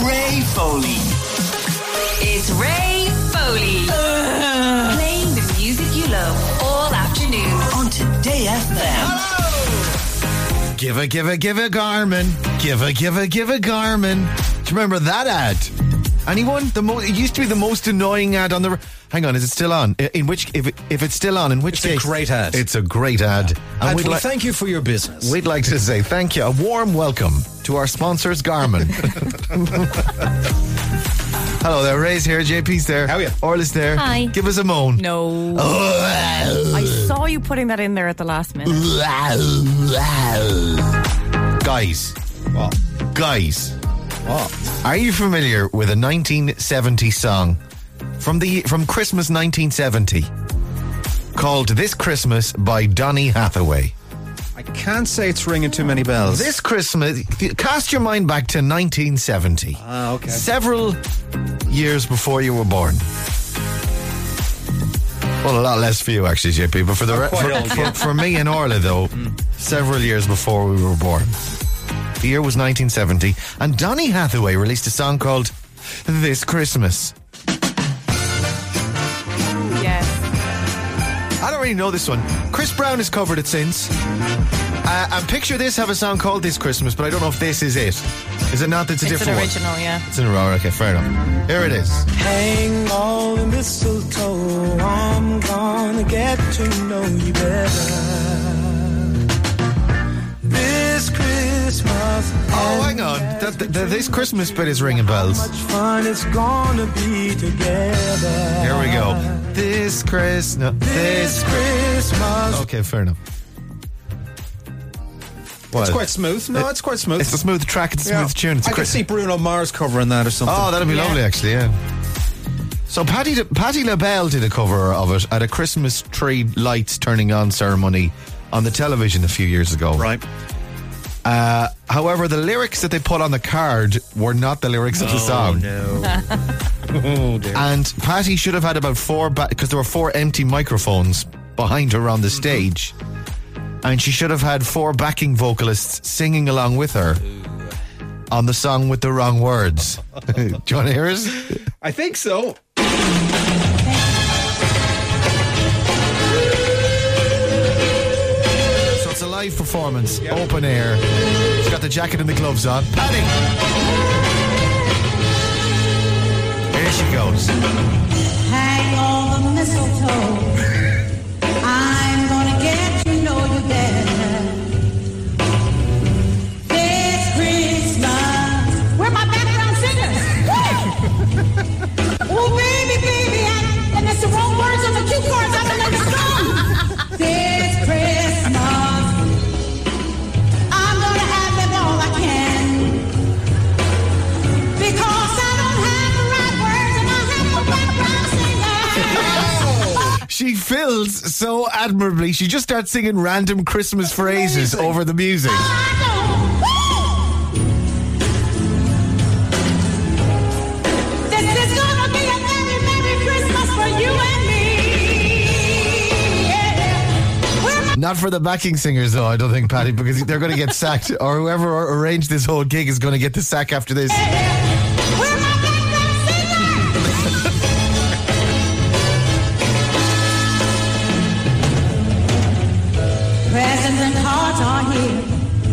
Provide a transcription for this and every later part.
Ray Foley. It's Ray Foley. Playing the music you love all afternoon. On Today FM. Hello! Give a Garmin. Give a Garmin. Do you remember that ad? Anyone? It used to be the most annoying ad on the... Hang on, is it still on? If it's still on, in which case... It's a great ad. It's a great ad. And we thank you for your business. We'd like to say thank you. A warm welcome to our sponsors, Garmin. Hello there, Ray's here, JP's there. How are you? Orla's there. Hi. Give us a moan. No. I saw you putting that in there at the last minute. Guys. What? Guys. What? Are you familiar with a 1970 song from Christmas 1970 called This Christmas by Donny Hathaway? I can't say it's ringing too many bells. This Christmas, cast your mind back to 1970. Ah, okay. Several years before you were born. Well, a lot less for you actually, JP, but for me and Orla though, several years before we were born. The year was 1970, and Donny Hathaway released a song called This Christmas. Yes. I don't really know this one. Chris Brown has covered it since. And Picture This have a song called This Christmas, but I don't know if this is it. Is it not? It's a different one. It's an original, yeah. It's an original. Okay, fair enough. Here it is. Hang all the mistletoe, I'm gonna get to know you better. This Christmas. Oh, hang on. This Christmas bit is ringing bells. How much fun it's gonna be together. Here we go. This Christmas. Okay, fair enough. It's quite smooth. No, it's quite smooth. It's a smooth track. It's a smooth tune. It's I can see Bruno Mars covering that or something. Oh, that'd be lovely, actually. Yeah. So Patti LaBelle did a cover of it at a Christmas tree lights turning on ceremony on the television a few years ago. Right. However, the lyrics that they put on the card were not the lyrics of the song. No. Oh dear. And Patti should have had about because there were 4 empty microphones behind her on the stage. And she should have had 4 backing vocalists singing along with her on the song with the wrong words. Do you want to hear us? I think so. So it's a live performance, open air. She's got the jacket and the gloves on. Patti! Here she goes. Hang all the mistletoe. I'm gonna get to know you better. This Christmas. Where my background singers? Oh, baby, and that's the wrong words on the cue cards. I don't know the song. This Christmas, I'm gonna have them all I can. Because I don't have the right words and I have no background singer. She fills so admirably. She just starts singing random Christmas phrases over the music. This is gonna be a very Merry Christmas for you and me. Yeah. Not for the backing singers, though, I don't think, Patti, because they're going to get sacked, or whoever arranged this whole gig is going to get the sack after this. Where my background singer? Presents and cards are here.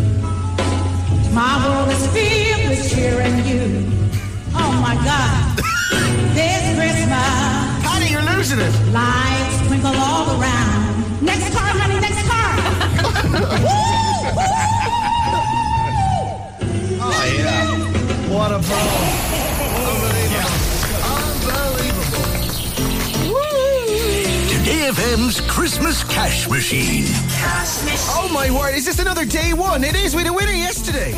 My world is filled with cheer and you. Oh my God. This Christmas, Patti, you're losing it. lights twinkle all around. Next car, honey, next car. Oh, yeah. What a pro. Today FM's Christmas Cash Machine. Oh, my word. Is this another day one? It is. We had a winner yesterday.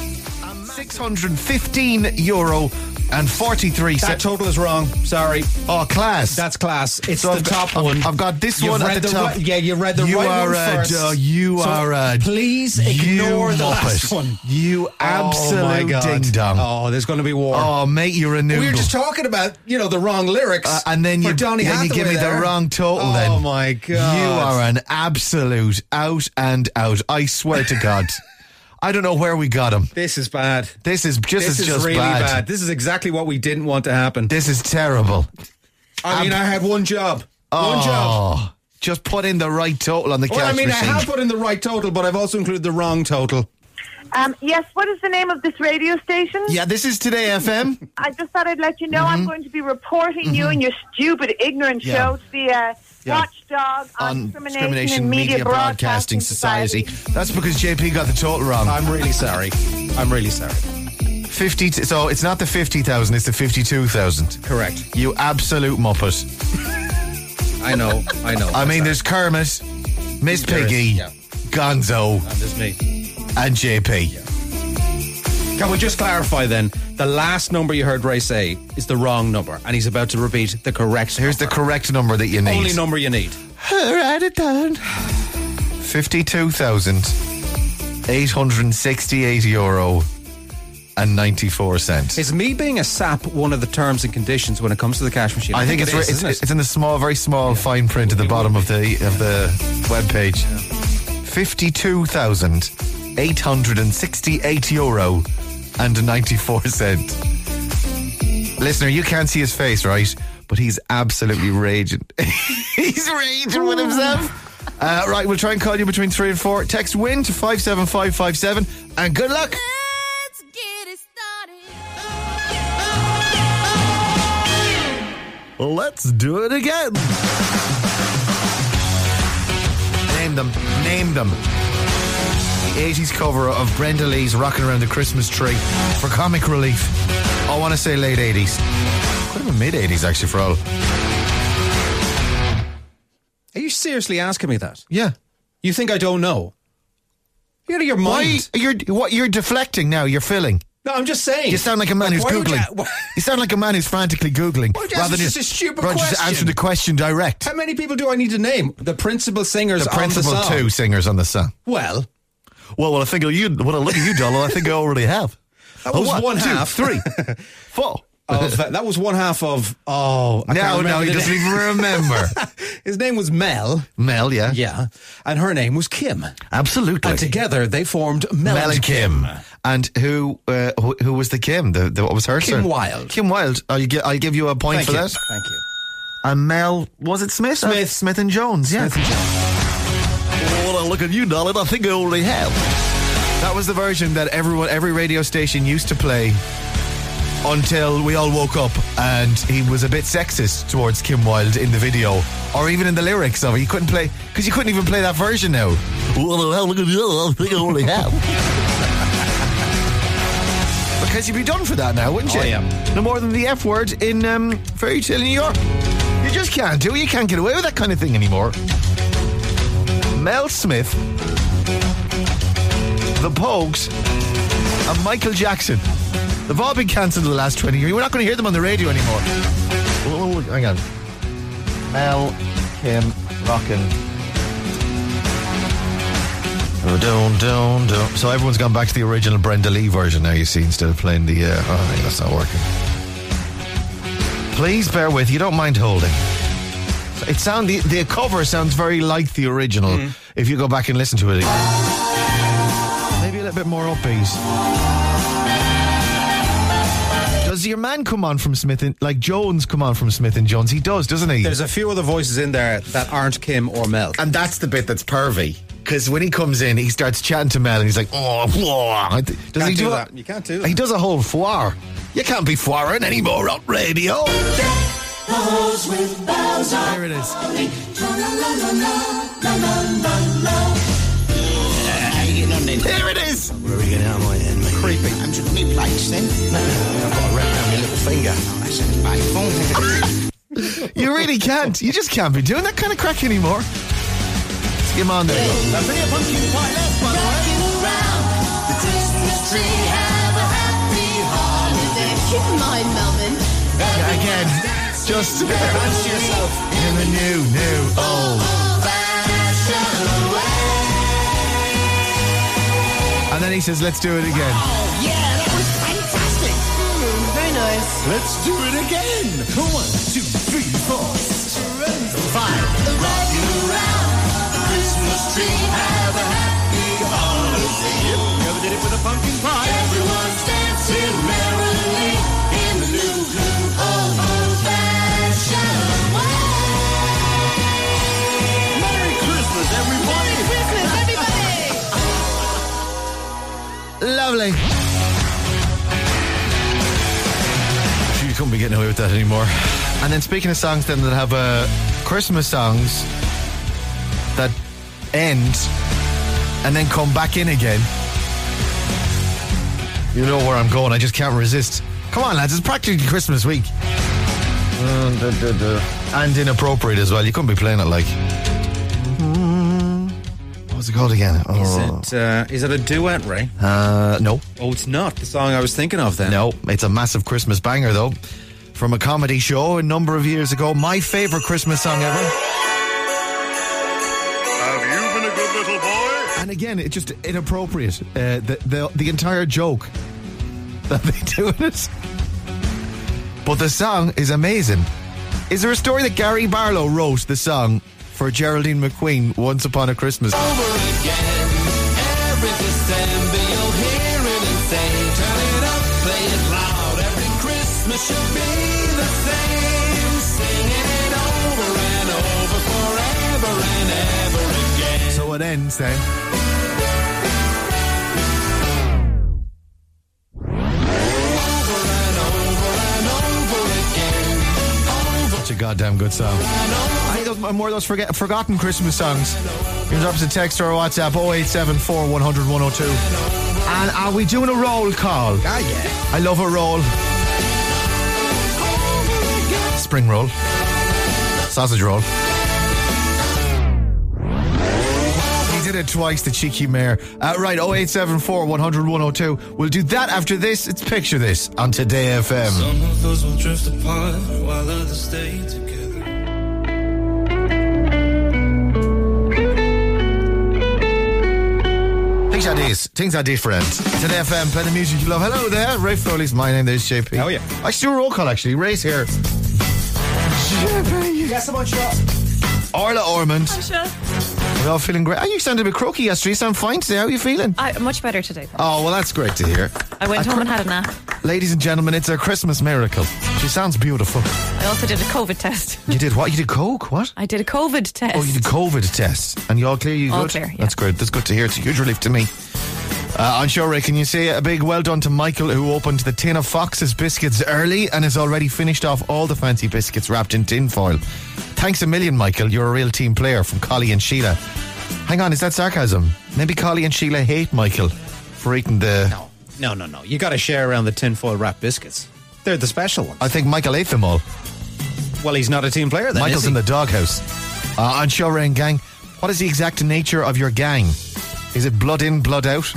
€615 and 43 That cents. total is wrong. Sorry. Oh, class. That's class. It's So the top one. I've got this You've one read at the top. you read the You right are one a first. Please ignore the last one. You absolute ding dong. Oh, there's going to be war. Oh, mate, you're a noodle. We were just talking about, the wrong lyrics. And then for you Donny give Hathaway me the there. wrong total then. Oh, my God. You are an absolute out and out. I swear to God. I don't know where we got him. This is bad. This is just really bad. This is exactly what we didn't want to happen. This is terrible. I mean, I had one job. One job. Just put in the right total on the cash machine. I have put in the right total, but I've also included the wrong total. Yes, what is the name of this radio station? Yeah, this is Today FM. I just thought I'd let you know I'm going to be reporting you and your stupid, ignorant show to the watchdog on Discrimination in Media Broadcasting Society. That's because JP got the total wrong. I'm really sorry. 50. So it's not the 50,000, it's the 52,000. Correct. You absolute muppet. I know. I mean, there's Kermit, Miss Piggy, Gonzo, and there's me. And JP. Can we just clarify then? The last number you heard Ray say is the wrong number, and he's about to repeat the correct number. Here's the correct number that you need. Only number you need. Write it down. €52,868 and 94 cents. Is me being a sap one of the terms and conditions when it comes to the cash machine? I think it's in the small, very small fine print at the bottom of the web page. €52,868 and 94 cents. Listener, you can't see his face, right? But he's absolutely raging. He's raging with himself. Right, we'll try and call you between 3 and 4. Text WIN to 57557 and good luck. Let's get it started. Let's do it again. Name them. The 80s cover of Brenda Lee's Rockin' Around the Christmas Tree for comic relief. I want to say late 80s. Could have been mid 80s actually for all. Are you seriously asking me that? Yeah. You think I don't know? You're out of your mind. You're deflecting now, you're filling. No, I'm just saying. You sound like a man who's Googling. You sound like a man who's frantically Googling. Rather than just a stupid question. Just answer the question direct. How many people do I need to name? The principal singers on the song. The principal 2 singers on the song. Well, I think when I look at you, Donald, I think I already have. That was one 2, half. 3, 4. That was one half of. No, he doesn't even remember. His name was Mel. Mel, yeah. Yeah. And her name was Kim. Absolutely. And together they formed Mel and Kim. And who was the Kim? What was her Kim Wilde. Kim Wilde. I'll give you a point for that. Thank you. And Mel, was it Smith? Smith and Jones, yeah. Smith and Jones. Well, look at you, darling. I think I already have. That was the version that every radio station used to play until we all woke up and he was a bit sexist towards Kim Wilde in the video or even in the lyrics of it. You couldn't play, because you couldn't even play that version now. Well, look at you, I think I already have. Because you'd be done for that now, wouldn't you? Oh, yeah. No more than the F word in Fairy Tale New York. You just can't do it. You can't get away with that kind of thing anymore. Mel Smith, The Pogues, and Michael Jackson. They've all been cancelled in the last 20 years. We're not going to hear them on the radio anymore. Oh, hang on. Mel, Kim, Rockin'. So everyone's gone back to the original Brenda Lee version now, you see, instead of playing the... that's not working. Please bear with, you don't mind holding. The cover sounds very like the original if you go back and listen to it again. Maybe a little bit more upbeat. Does your man come on from Smith and like Jones come on from Smith and Jones? He does, doesn't he? There's a few other voices in there that aren't Kim or Mel. And that's the bit that's pervy. Because when he comes in, he starts chatting to Mel and he's like, does he do that? You can't do that. He does a whole foire. You can't be foiring anymore on radio. There it is. There it is. Where are we going out, my head, mate? Creepy. I'm just me plates then. I've got a wrap around my little finger. That's a You really can't. You just can't be doing that kind of crack anymore. Let's get him on there. Now bring a pumpkin pie left, by the way. The Christmas tree, have a happy holiday. Keep in mind, Melvin. Again, just Dance to yourself. in the new old. And then he says, let's do it again. Oh, yeah, that was fantastic. Very nice. Let's do it again. 1, 2, 3, 4, 5. Rocking around the Christmas tree, have a happy holiday. Never did it with a pumpkin pie. Everyone's dancing merrily in the new old-fashioned way. Merry Christmas, everybody! Merry Christmas, everybody! Lovely. You couldn't be getting away with that anymore. And then speaking of songs then that have Christmas songs that end and then come back in again. You know where I'm going. I just can't resist. Come on, lads. It's practically Christmas week. And inappropriate as well. You couldn't be playing it like... What's it called again? Oh. Is it a duet, Ray? No. Oh, it's not the song I was thinking of then. No, it's a massive Christmas banger though. From a comedy show a number of years ago. My favourite Christmas song ever. Have you been a good little boy? And again, it's just inappropriate. The entire joke that they do in it. But the song is amazing. Is there a story that Gary Barlow wrote the song for Geraldine McQueen, Once Upon a Christmas? Over again, every December you'll hear it and say, turn it up, play it loud, every Christmas should be the same, singing it over and over, forever and ever again. So it ends then. Such a goddamn good song. I think those are more of those forgotten Christmas songs. You can drop us a text or a WhatsApp 0874 100 102. And are we doing a roll call? Ah, yeah. I love a roll. Spring roll. Sausage roll. He did it twice, the cheeky mayor. Right, 0874 100 102. We'll do that after this. It's Picture This on Today FM. Some of us will drift apart while others stay together. Things are different. Today FM, play the music you love. Hello there, Ray Foley's my name. There's JP. Oh yeah. I should do a roll call actually. Ray's here. JP. Yes, I'm on shot. Orla Ormond. Hi, Sean. We're all feeling great. Oh, you sounded a bit croaky yesterday. You sound fine today. How are you feeling? I'm much better today. Oh, well, that's great to hear. I went home and had a nap. Ladies and gentlemen, it's a Christmas miracle. She sounds beautiful. I also did a COVID test. You did what? You did coke? What? I did a COVID test. Oh, you did COVID tests. And you all clear? You All good? clear, yeah. That's good. That's good to hear. It's a huge relief to me. On show, Ray, can you say a big well done to Michael, who opened the tin of Fox's biscuits early and has already finished off all the fancy biscuits wrapped in tin foil. Thanks a million, Michael. You're a real team player. From Collie and Sheila. Hang on, is that sarcasm? Maybe Collie and Sheila hate Michael for eating the... No. You got to share around the tinfoil wrapped biscuits. They're the special ones. I think Michael ate them all. Well, he's not a team player then, Michael's is he? in the doghouse. On show, Ray and gang, what is the exact nature of your gang? Is it blood in, blood out?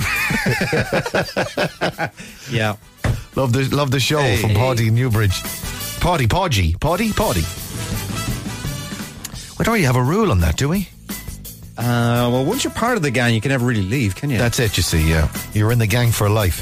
Yeah. Love the show from Paddy Newbridge. Paddy. We don't really have a rule on that, do we? Well, once you're part of the gang, you can never really leave, can you? That's it, you see, yeah. You're in the gang for life.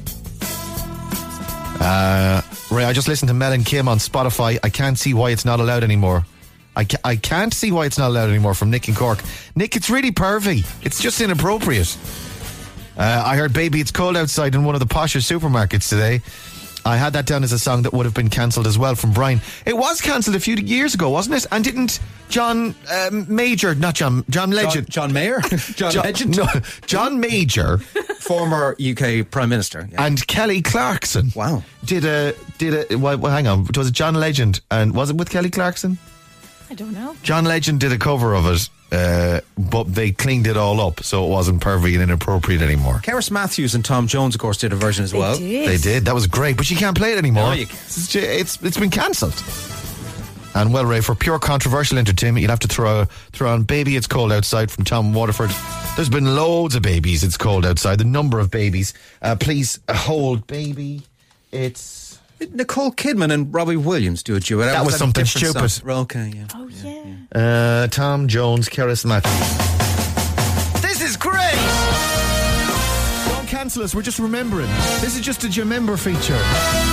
Yeah. Ray, I just listened to Mel and Kim on Spotify. I can't see why it's not allowed anymore. I can't see why it's not allowed anymore from Nick and Cork. Nick, it's really pervy. It's just inappropriate. I heard Baby It's Cold Outside in one of the posher supermarkets today. I had that down as a song that would have been cancelled as well from Brian. It was cancelled a few years ago, wasn't it? And didn't John Legend. John Mayer? John Legend? No, John Major. Former UK Prime Minister. Yeah. And Kelly Clarkson. Wow. Did a well, hang on. Was it John Legend? And was it with Kelly Clarkson? I don't know. John Legend did a cover of it, but they cleaned it all up so it wasn't pervy and inappropriate anymore. Keris Matthews and Tom Jones, of course, did a version as well. They did. That was great, but you can't play it anymore. No, you can't. It's been cancelled. And well, Ray, for pure controversial entertainment, you'd have to throw on Baby It's Cold Outside from Tom Waterford. There's been loads of Babies It's Cold Outside. The number of babies. Please hold Baby. It's... Nicole Kidman and Robbie Williams do a duet. That was something stupid. Song? Okay, yeah. Oh, yeah. Tom Jones, Keris Matthews. This is great! Don't cancel us, we're just remembering. This is just a Jamember feature.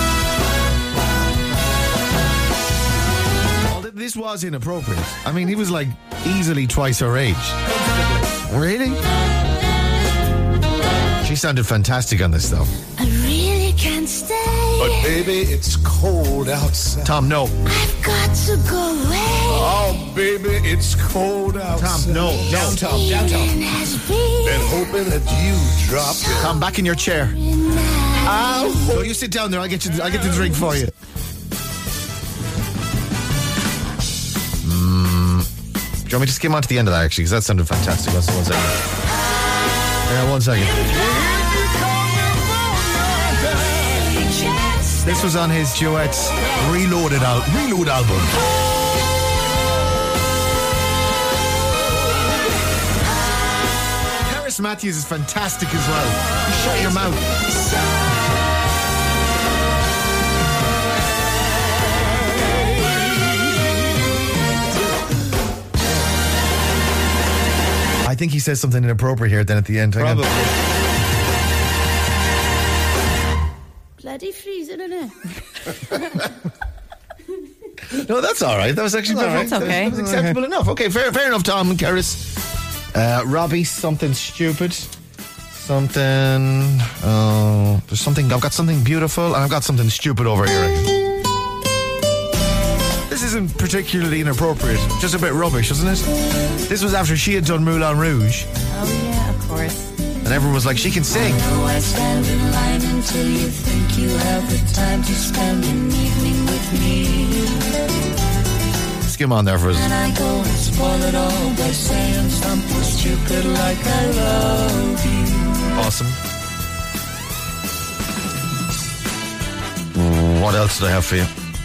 This was inappropriate. I mean, he was like easily twice her age. Really? She sounded fantastic on this, though. I really can't stay. But baby, it's cold outside. Tom, no. I've got to go away. Oh, baby, it's cold outside. Tom, no. Down, Tom. Down, Tom. Been hoping that you drop it. Tom, back in your chair. Ow. No, you sit down there. I'll get the drink for you. Do you want me to skim on to the end of that, actually? Because that sounded fantastic. One second. Yeah, 1 second. This was on his Duets Reload album. Harris Matthews is fantastic as well. Shut your mouth. I think he says something inappropriate here then at the end. Probably. Bloody freezing, isn't it? No, that's all right. That was actually That's okay. That was acceptable enough. Okay, fair enough, Tom and Keris. Robbie, something stupid. Something. Oh, there's something. I've got something beautiful and I've got something stupid over here. This isn't particularly inappropriate. Just a bit rubbish, isn't it? This was after she had done Moulin Rouge. Oh, yeah, of course. And everyone was like, she can sing. I stand in line until you think you have the time to spend an evening with me. Skim on there for us. And I go and spoil it all by saying something stupid like I love you. Awesome. What else did I have for you?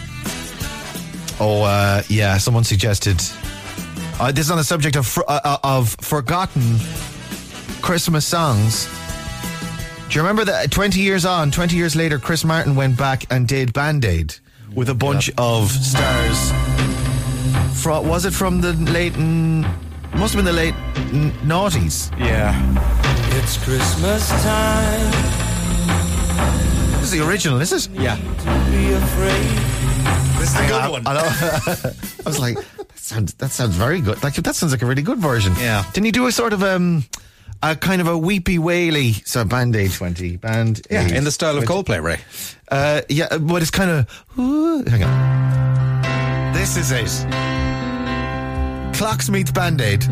Oh, yeah, someone suggested. This is on the subject of forgotten Christmas songs. Do you remember that 20 years later, Chris Martin went back and did Band-Aid with a bunch of stars? Was it from the late... must have been the late noughties. Yeah. It's Christmas time. This is the original, is it? Yeah. Be afraid. This is the good one. I was like, that sounds very good. Like, that sounds like a really good version. Yeah. Didn't he do a sort of a kind of a weepy waily sort of Band-Aid 20 Band-Aid? Yeah, in the style of Coldplay, Ray. Yeah, but it's kind of. Hang on. This is it. Clocks meets Band-Aid.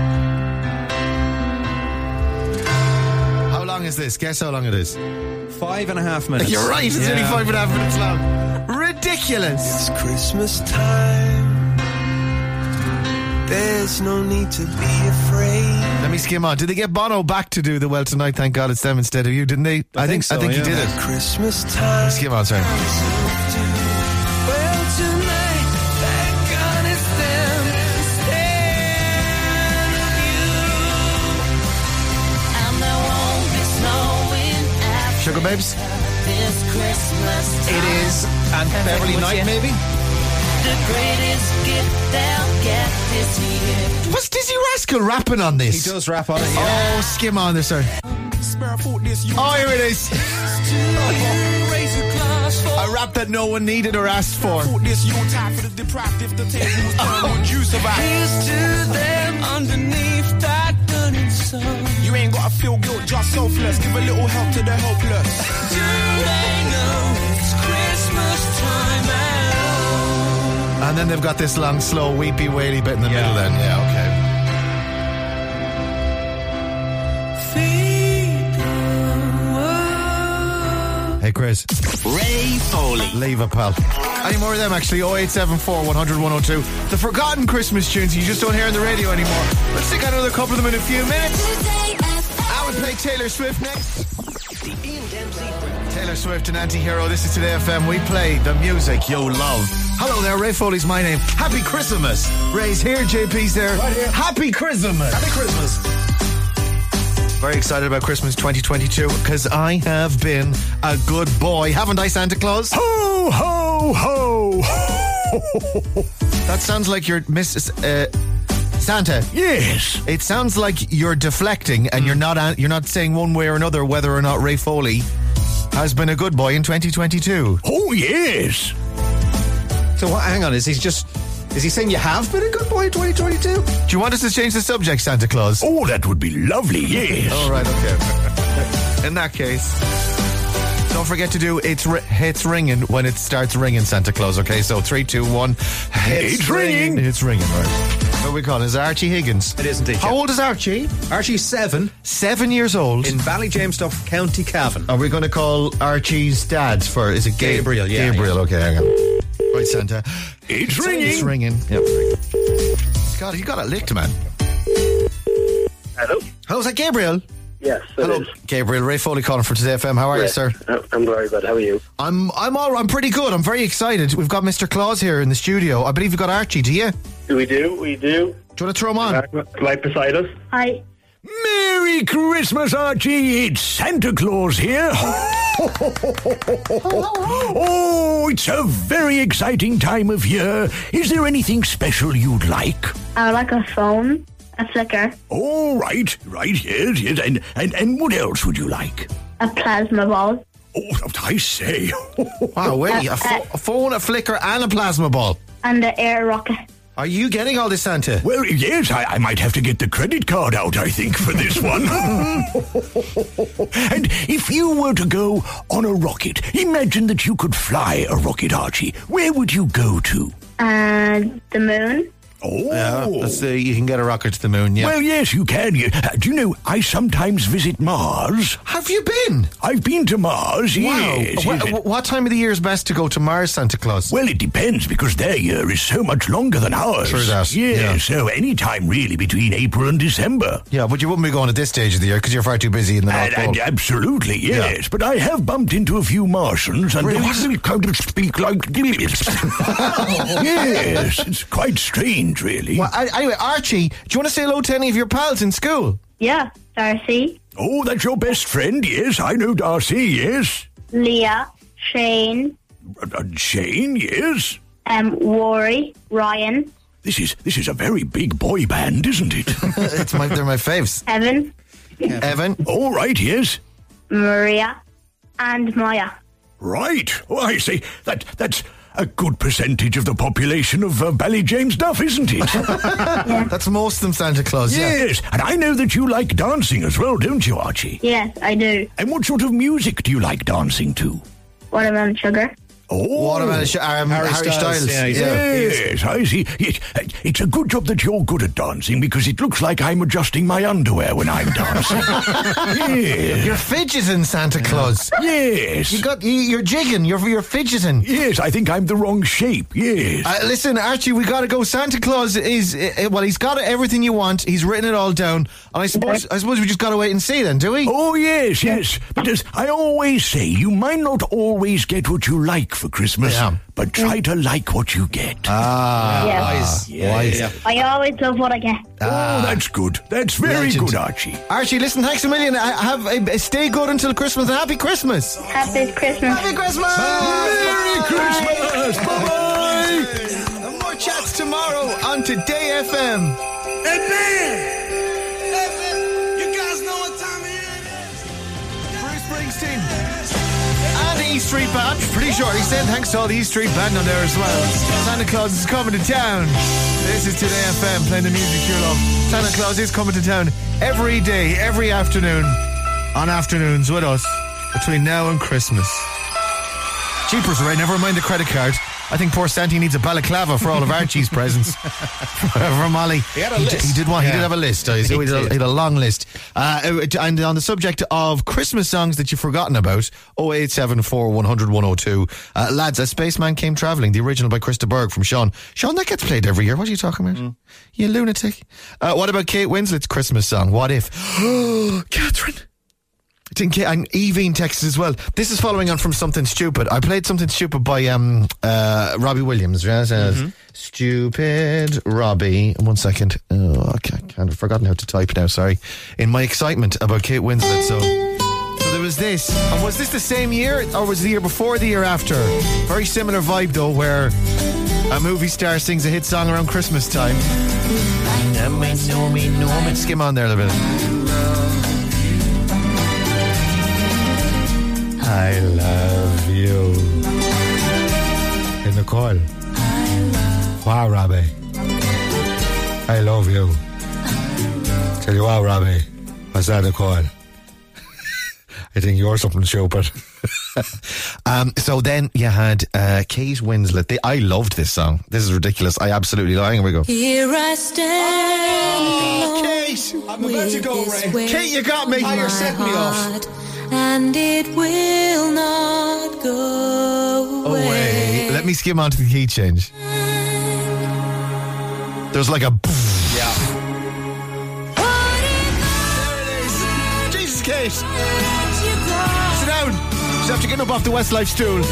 How long is this? Guess how long it is. 5.5 minutes. You're right. It's only 5.5 minutes long. Ridiculous. It's Christmas time. There's no need to be afraid. Let me skim on. Did they get Bono back to do the Well Tonight? Thank God it's them instead of you, didn't they? I think so, I think yeah. he did it. Christmas time. Skim on, sorry. Well, tonight, thank God it's them instead of you. And there won't be snowing after Sugar Babes? This Christmas time. It is. And Beverly Knight, maybe? The greatest gift they'll get this year. What's Dizzy Rascal rapping on this? He does rap on it, yeah. Oh, skim on this, sorry. Oh, here it is. A rap that no one needed or asked for. Here's to them underneath that burning sun. You ain't gotta feel guilt, just selfless. Give a little help to the helpless. Do they know it's Christmas time at all? And then they've got this long, slow, weepy, waily bit in the middle then. Yeah, okay. Hey, Chris. Ray Foley. Leave a pal. Any more of them, actually? 0874 100 102. The forgotten Christmas tunes you just don't hear on the radio anymore. Let's take another couple of them in a few minutes. I would play Taylor Swift next. The Ian Dempsey. Taylor Swift and Anti-Hero. This is Today FM. We play the music you'll love. Hello there, Ray Foley's my name. Happy Christmas. Ray's here, JP's there. Right here. Happy Christmas. Happy Christmas. Very excited about Christmas 2022 because I have been a good boy, haven't I, Santa Claus? Ho, ho, ho. That sounds like you're Mrs. Santa. Yes. It sounds like you're deflecting and you're not saying one way or another whether or not Ray Foley has been a good boy in 2022. Oh, yes. So what, hang on, is he saying you have been a good boy in 2022? Do you want us to change the subject, Santa Claus? Oh, that would be lovely, yes. All right, okay. In that case, don't forget to do It's Ringing when it starts ringing, Santa Claus, okay? So 3, 2, 1. It's ringing. It's ringing, right. What are we calling? Is it Archie Higgins? It is indeed. How old is Archie? Archie's 7. 7 years old. In Ballyjamestuff, County Cavan. Are we going to call Archie's dad for, is it Gabriel? Yeah. Gabriel, okay, hang on. Right, Santa. It's ringing. It's ringing. Yep. God, you got it licked, man. Hello? Hello, is that Gabriel? Yes, hello, is. Gabriel. Ray Foley calling for Today FM. How are you, sir? I'm very good. How are you? I'm pretty good. I'm very excited. We've got Mr. Claus here in the studio. I believe you've got Archie, do you? We do. Do you want to throw him on? Right beside us. Hi. Merry Christmas, Archie. It's Santa Claus here. Oh, it's a very exciting time of year. Is there anything special you'd like? I would like a phone, a flicker. Oh, right, yes. And what else would you like? A plasma ball. Oh, I say. Wow, wait, a phone, a flicker, and a plasma ball. And an air rocket. Are you getting all this, Santa? Well, yes, I might have to get the credit card out, I think, for this one. And if you were to go on a rocket, imagine that you could fly a rocket, Archie. Where would you go to? The moon. Oh. Yeah, you can get a rocket to the moon, yeah. Well, yes, you can. Do you know, I sometimes visit Mars. Have you been? I've been to Mars, yes. Wow. What time of the year is best to go to Mars, Santa Claus? Well, it depends, because their year is so much longer than ours. True that. Yeah, so any time really between April and December. Yeah, but you wouldn't be going at this stage of the year because you're far too busy in the North Pole. Absolutely, yes. Yeah. But I have bumped into a few Martians, and they kind of speak like this. Yes, it's quite strange, really. Well, anyway, Archie, do you want to say hello to any of your pals in school? Yeah, Darcy. Oh, that's your best friend, yes. I know Darcy, yes. Leah, Shane. Shane, yes. Rory, Ryan. This is a very big boy band, isn't it? They're my faves. Evan. All right, yes. Maria and Maya. Right. Oh, I see. That's a good percentage of the population of Ballyjamestuff, isn't it? Yeah. That's most of them, Santa Claus. Yes, and I know that you like dancing as well, don't you, Archie? Yes, I do. And what sort of music do you like dancing to? Watermelon Sugar. Oh, Watermelon Harry Styles. Yes, I see. It's a good job that you're good at dancing because it looks like I'm adjusting my underwear when I'm dancing. Yes. You're fidgeting, Santa Claus. Yes. You're jigging. You're fidgeting. Yes, I think I'm the wrong shape. Yes. Listen, Archie, we got to go. Santa Claus is he's got everything you want. He's written it all down. And I suppose we just got to wait and see then, do we? Oh yes. But as I always say, you might not always get what you like for Christmas, but try to like what you get. Wise. I always love what I get. Oh, that's good. That's very good, Archie. Archie, listen, thanks a million. Stay good until Christmas and Happy Christmas. Happy Christmas. Happy Christmas. Merry Christmas. Bye-bye. And more chats tomorrow on Today FM. Hey, man. You guys know what time it is? Bruce Springsteen. And the E Street Band. Pretty sure he said thanks to all the E Street Band on there as well. Santa Claus is coming to town. This is Today FM, playing the music you love. Santa Claus is coming to town every day, every afternoon, on afternoons with us between now and Christmas. Cheapers, right? Never mind the credit card. I think poor Santy needs a balaclava for all of Archie's presents. For Molly. He had a list. He did have a list. He had a long list. And on the subject of Christmas songs that you've forgotten about, 0874 100 102. Lads, A Spaceman Came Travelling, the original by Krista Berg from Sean. Sean, that gets played every year. What are you talking about? You lunatic. What about Kate Winslet's Christmas song, What If? Catherine. And Evine texted as well. This is following on from Something Stupid. I played Something Stupid by Robbie Williams. Stupid Robbie. 1 second. Oh, I kind of forgotten how to type now, sorry. In my excitement about Kate Winslet. So there was this. And was this the same year or was it the year before, the year after? Very similar vibe though, where a movie star sings a hit song around Christmas time. Skim on there a little bit. I love you. In the call. Wow, Robbie. I love you. Tell you what, Robbie. What's that the call? I think you're something stupid. So then you had Kate Winslet. I loved this song. This is ridiculous. I absolutely love it. Here we go. Here I stand. Kate! I'm about to go, Ray. Kate, you got me. You're setting me off. And it will not go away. Let me skim onto the key change. There's like a... Yeah. There it is. Jesus, Kate. Sit down. She's after getting up off the Westlife stool.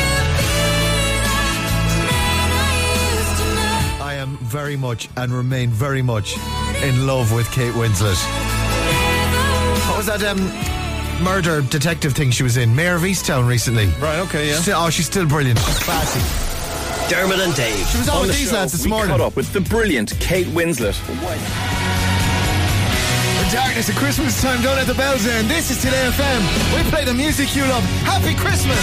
I am very much and remain very much in love with Kate Winslet. What was that murder detective thing she was in? Mayor of Easttown recently. Right, okay, yeah. She's still brilliant. Classy. Dermot and Dave. She was on with the these show, lads this we morning. caught up with the brilliant Kate Winslet. The darkness at Christmas time, don't let the bells in. This is Today FM. We play the music you love. Happy Christmas.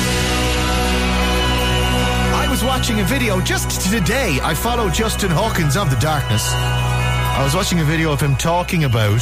I was watching a video just today. I follow Justin Hawkins of The Darkness. I was watching a video of him talking about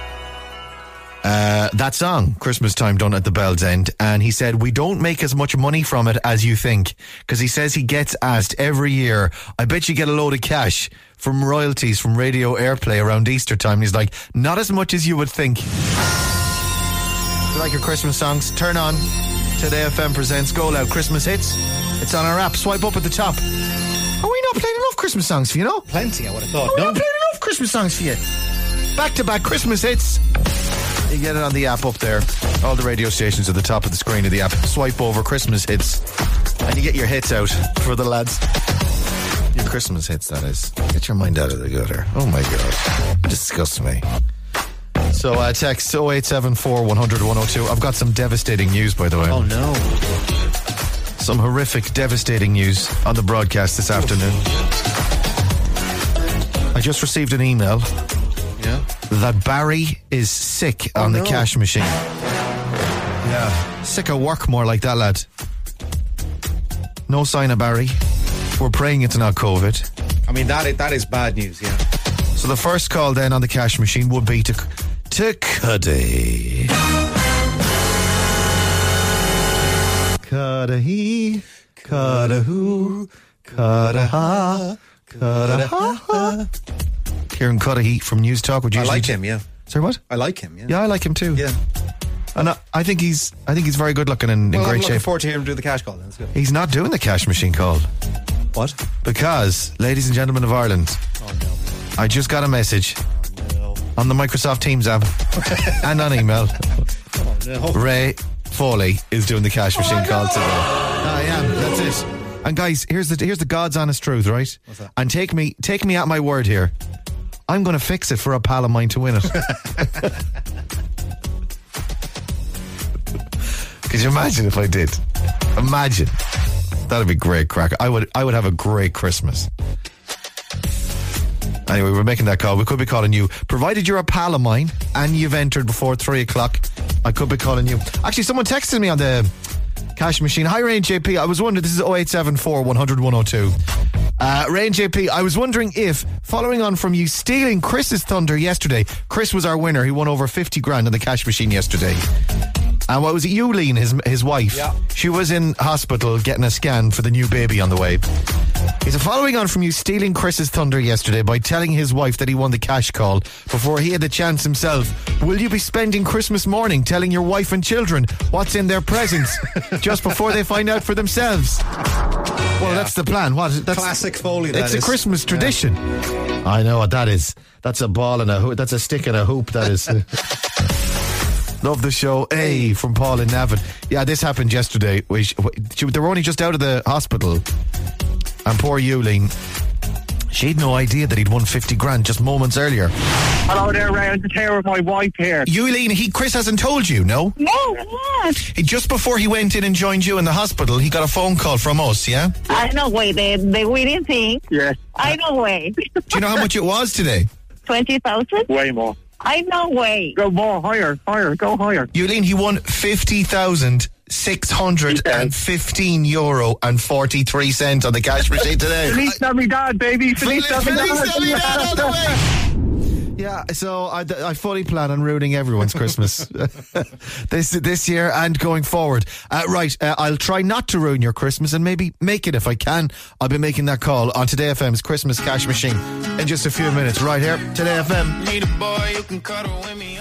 that song, Christmas Time, Don't Let the Bells End. And he said, we don't make as much money from it as you think. Because he says he gets asked every year, I bet you get a load of cash from royalties from radio airplay around Easter time. And he's like, not as much as you would think. If you like your Christmas songs, turn on Today FM presents Go Loud Christmas Hits. It's on our app. Swipe up at the top. Are we not playing enough Christmas songs for you, no? Plenty, I would have thought. Are we not playing enough Christmas songs for you? Back-to-back Christmas hits. You get it on the app up there. All the radio stations at the top of the screen of the app. Swipe over Christmas hits and you get your hits out for the lads. Your Christmas hits, that is. Get your mind out of the gutter. Oh my God. Disgust me. So text 0874 100 102. I've got some devastating news, by the way. Oh no. Some horrific, devastating news on the broadcast this afternoon. I just received an email that Barry is sick on the cash machine. Yeah. Sick of work, more like that, lad. No sign of Barry. We're praying it's not COVID. I mean, that is bad news, yeah. So the first call then on the cash machine would be to Cuddy. Cuddy, Cuddy-hoo, Cuddy-ha, Cuddy-ha. Kieran Cuddihy from News Talk. Would you? I like him, yeah. Sorry, what? I like him, yeah. Yeah, I like him too. Yeah. And I think he's very good looking and in great I'm looking shape. forward to hearing him do the cash call then. Let's go. He's not doing the cash machine call. What? Because, ladies and gentlemen of Ireland, I just got a message on the Microsoft Teams app and on email. Ray Foley is doing the cash machine call today. I am. That's it. And guys, here's the God's honest truth, right? What's that? And take me at my word here. I'm going to fix it for a pal of mine to win it. Could you imagine if I did? Imagine. That'd be great crack. I would have a great Christmas. Anyway, we're making that call. We could be calling you. Provided you're a pal of mine and you've entered before 3 o'clock, I could be calling you. Actually, someone texted me on the cash machine. Hi, Rain JP. I was wondering, this is 0874 100 102. Rain JP, I was wondering if, following on from you stealing Chris's thunder yesterday, Chris was our winner. He won over 50 grand on the cash machine yesterday. And what was it? Yulene, his wife. Yeah. She was in hospital getting a scan for the new baby on the way. He said, following on from you stealing Chris's thunder yesterday by telling his wife that he won the cash call before he had the chance himself, will you be spending Christmas morning telling your wife and children what's in their presents just before they find out for themselves? Well, that's the plan. That's classic Foley. It's a Christmas tradition. I know what that is. That's a ball and a hoop. That's a stick and a hoop. That is. Love the show. Hey, from Paul in Navan. Yeah, this happened yesterday. They were only just out of the hospital. And poor Yulene, she had no idea that he'd won 50 grand just moments earlier. Hello there, Ray. I'm here with my wife here. Yulene, Chris hasn't told you, no? No, what? Just before he went in and joined you in the hospital, he got a phone call from us, yeah? I know way. They didn't think. Yes. I know way. Do you know how much it was today? 20,000? Way more. I know way. Go more, higher, go higher. Yulene, he won 50,615 euro and 43 cents on the cash machine today. Feliz Navidad, baby. Feliz Navidad all the way. Yeah, so I fully plan on ruining everyone's Christmas this year and going forward. I'll try not to ruin your Christmas and maybe make it if I can. I'll be making that call on Today FM's Christmas Cash Machine in just a few minutes. Right here, Today FM. Need a boy who can cuddle with me.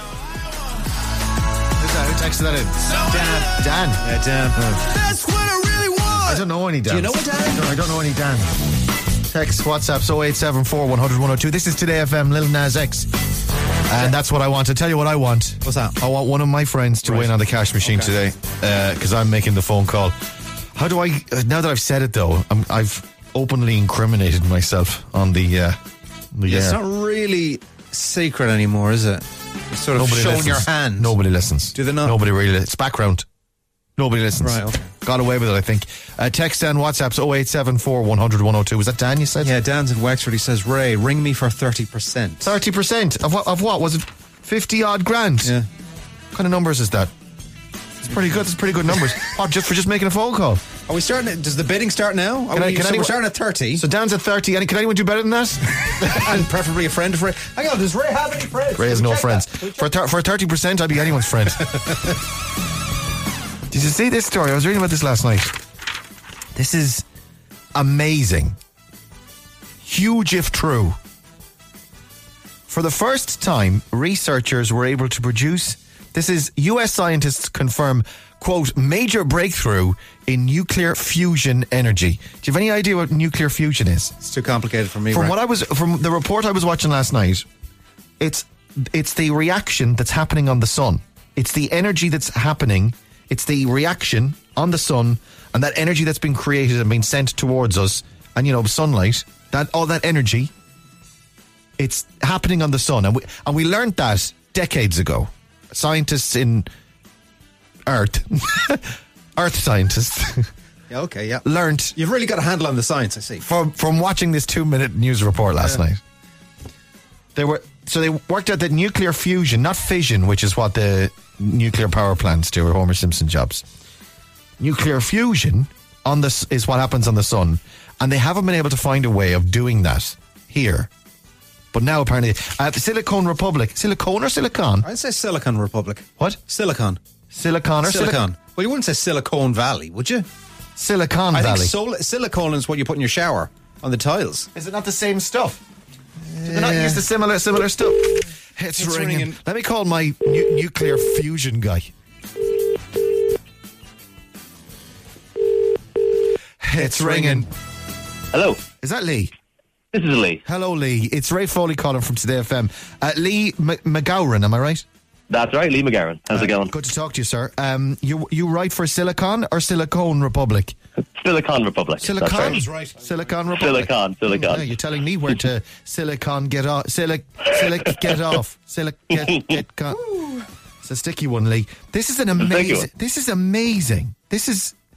Who texted that in? Dan. Yeah, Dan. That's what I really want. I don't know any Dan. Do you know a Dan? No, I don't know any Dan. Text WhatsApp 0874 100 102. This is Today FM, Lil Nas X. And that's what I want. I'll tell you what I want. What's that? I want one of my friends to win on the cash machine today because I'm making the phone call. How do I, now that I've said it though, I've openly incriminated myself on the air. It's not really secret anymore, is it? You're sort of showing your hand. Nobody listens. Do they not? Nobody really. It's background. Nobody listens. Right, okay. Got away with it, I think. Text and WhatsApp's 0874 100 102. Was that Dan you said? Yeah, Dan's in Wexford. He says, Ray, ring me for 30%. 30%? Of what? Was it 50 odd grand? Yeah. What kind of numbers is that? It's pretty good. It's pretty good numbers. What, just making a phone call? Are we starting? Does the bidding start now? We're starting at 30. So Dan's at 30. Can anyone do better than that? And preferably a friend of Ray. Hang on, does Ray have any friends? Ray has no friends. For 30%, I'd be anyone's friend. Did you see this story? I was reading about this last night. This is amazing. Huge if true. For the first time, researchers were able to produce, this is US scientists confirm, quote, major breakthrough in nuclear fusion energy. Do you have any idea what nuclear fusion is? It's too complicated for me. From the report I was watching last night, it's the reaction that's happening on the sun. It's the energy that's happening. It's the reaction on the sun and that energy that's been created and been sent towards us. And, sunlight, all that energy, it's happening on the sun. And we learned that decades ago. Scientists in Earth, Earth scientists. Yeah, okay, yeah. Learned. You've really got a handle on the science, I see. From watching this 2-minute news report last night. They worked out that nuclear fusion, not fission, which is what the nuclear power plants do, or Homer Simpson jobs. Nuclear fusion is what happens on the sun, and they haven't been able to find a way of doing that here. But now apparently, Silicon Republic, Silicon or Silicon? I'd say Silicon Republic. What? Silicon. Silicon or Silicon? Well, you wouldn't say Silicon Valley, would you? Silicon Valley. I think silicone is what you put in your shower on the tiles. Is it not the same stuff? Do they not use the similar stuff? It's ringing. Let me call my nuclear fusion guy. It's ringing. Hello. Is that Lee? This is Lee. Hello, Lee. It's Ray Foley calling from Today FM. Lee McGowran, am I right? That's right, Lee McGowran. How's it going? Good to talk to you, sir. You write for Silicon or Silicon Republic? Silicon Republic. Silicon? That's right. Silicon Republic. Silicon. Yeah, you're telling me where to Silicon get off. Get off. Get It's a sticky one, Lee. This is amazing. This is amazing. This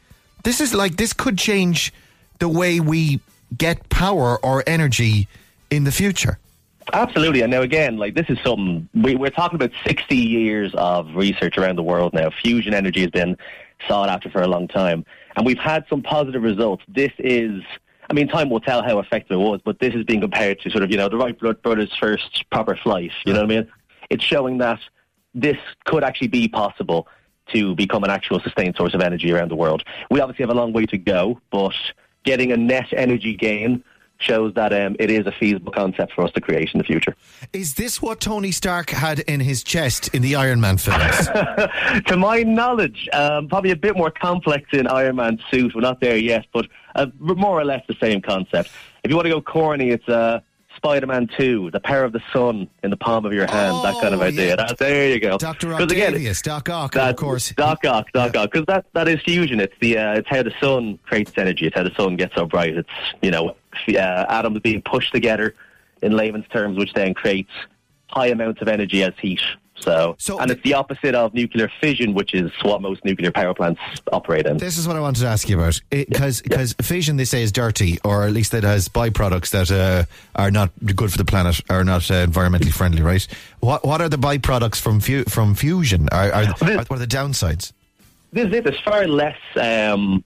is like, this could change the way we get power or energy in the future. Absolutely. And now again, this is something, we're talking about 60 years of research around the world now. Fusion energy has been sought after for a long time. And we've had some positive results. This is, time will tell how effective it was, but this is being compared to sort of, the Wright brothers' first proper flight. You know what I mean? It's showing that this could actually be possible to become an actual sustained source of energy around the world. We obviously have a long way to go, but getting a net energy gain shows that it is a feasible concept for us to create in the future. Is this what Tony Stark had in his chest in the Iron Man films? To my knowledge, probably a bit more complex in Iron Man's suit. We're not there yet, but more or less the same concept. If you want to go corny, it's Spider-Man 2, the power of the sun in the palm of your hand, that kind of idea. Yeah. There you go. Dr. Octavius, Doc Ock, of course. Doc Ock, because that is fusion. It's it's how the sun creates energy. It's how the sun gets so bright. It's, atoms being pushed together in layman's terms, which then creates high amounts of energy as heat. And it's the opposite of nuclear fission, which is what most nuclear power plants operate in. This is what I wanted to ask you about. Because fission, they say, is dirty, or at least it has byproducts that are not good for the planet, are not environmentally friendly, right? What are the byproducts from fusion? What are the downsides? There's far less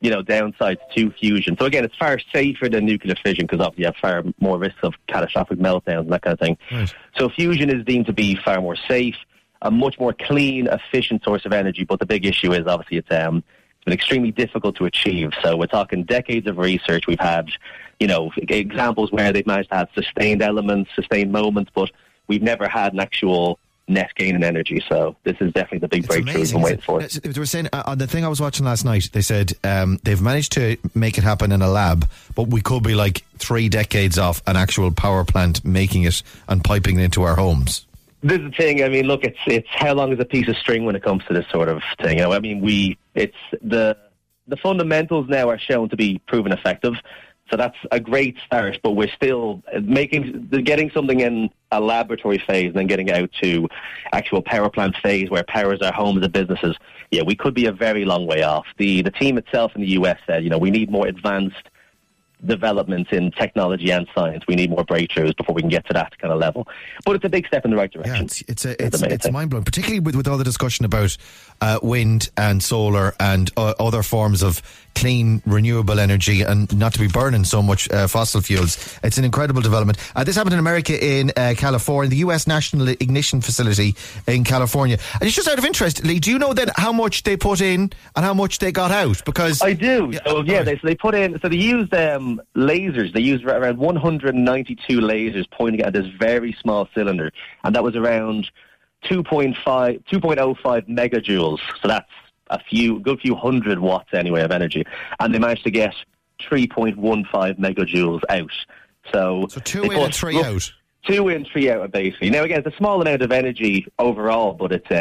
downsides to fusion. So again, it's far safer than nuclear fission because obviously you have far more risks of catastrophic meltdowns and that kind of thing. Right. So fusion is deemed to be far more safe, a much more clean, efficient source of energy. But the big issue is obviously it's been extremely difficult to achieve. So we're talking decades of research. We've had, examples where they've managed to have sustained elements, sustained moments, but we've never had an actual net gain in energy. So this is definitely the big breakthrough we've been waiting for. They were saying on the thing I was watching last night, they said they've managed to make it happen in a lab, but we could be like 3 decades off an actual power plant making it and piping it into our homes. This is the thing. I mean, look, it's how long is a piece of string when it comes to this sort of thing. It's the fundamentals now are shown to be proven effective. So that's a great start, but we're still getting something in a laboratory phase and then getting out to actual power plant phase where powers our homes and businesses. Yeah, we could be a very long way off. The team itself in the US said, we need more advanced developments in technology and science. We need more breakthroughs before we can get to that kind of level. But it's a big step in the right direction. Yeah, it's mind-blowing, particularly with all the discussion about wind and solar and other forms of clean, renewable energy and not to be burning so much fossil fuels. It's an incredible development. This happened in America in California, the US National Ignition Facility in California. And it's just out of interest, Lee, do you know then how much they put in and how much they got out? Because I do. They put in, so they used lasers. They used around 192 lasers pointing at this very small cylinder, and that was around 2.05 megajoules. So that's a good few hundred watts anyway of energy, and they managed to get 3.15 megajoules out. So 2 in and 3 out. 2 in, 3 out, basically. Now again, it's a small amount of energy overall, but it's